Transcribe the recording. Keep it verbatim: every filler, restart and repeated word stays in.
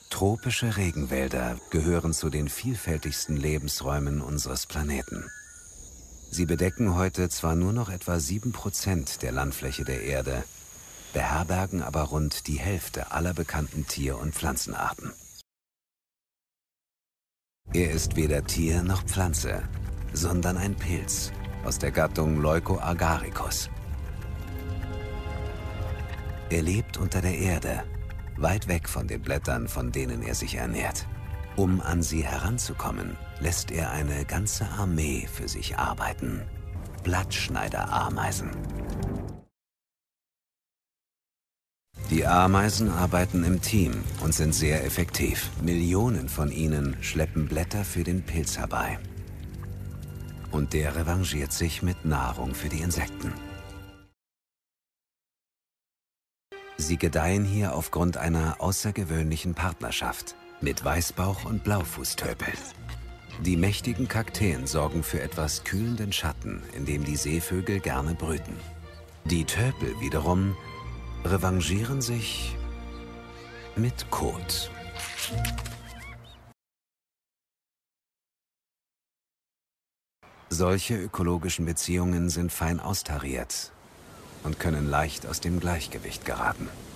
Tropische Regenwälder gehören zu den vielfältigsten Lebensräumen unseres Planeten. Sie bedecken heute zwar nur noch etwa sieben Prozent der Landfläche der Erde, beherbergen aber rund die Hälfte aller bekannten Tier- und Pflanzenarten. Er ist weder Tier noch Pflanze, sondern ein Pilz aus der Gattung Leucoagaricus. Er lebt unter der Erde, weit weg von den Blättern, von denen er sich ernährt. Um an sie heranzukommen, lässt er eine ganze Armee für sich arbeiten. Blattschneiderameisen. Die Ameisen arbeiten im Team und sind sehr effektiv. Millionen von ihnen schleppen Blätter für den Pilz herbei. Und der revanchiert sich mit Nahrung für die Insekten. Sie gedeihen hier aufgrund einer außergewöhnlichen Partnerschaft mit Weißbauch- und Blaufußtölpel. Die mächtigen Kakteen sorgen für etwas kühlenden Schatten, in dem die Seevögel gerne brüten. Die Tölpel wiederum revanchieren sich mit Kot. Solche ökologischen Beziehungen sind fein austariert und können leicht aus dem Gleichgewicht geraten.